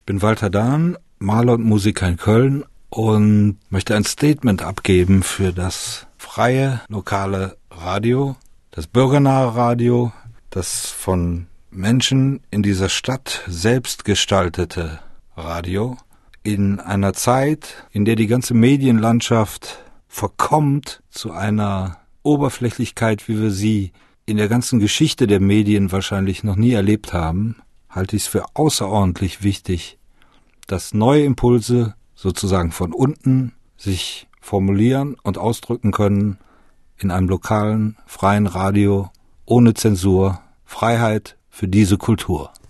bin Walter Dahn, Maler und Musiker in Köln und möchte ein Statement abgeben für das freie, lokale Radio, das bürgernahe Radio, das von Menschen in dieser Stadt selbst gestaltete Radio, in einer Zeit, in der die ganze Medienlandschaft verkommt zu einer Oberflächlichkeit, wie wir sie in der ganzen Geschichte der Medien wahrscheinlich noch nie erlebt haben, halte ich es für außerordentlich wichtig, dass neue Impulse sozusagen von unten sich formulieren und ausdrücken können in einem lokalen, freien Radio, ohne Zensur, Freiheit für diese Kultur.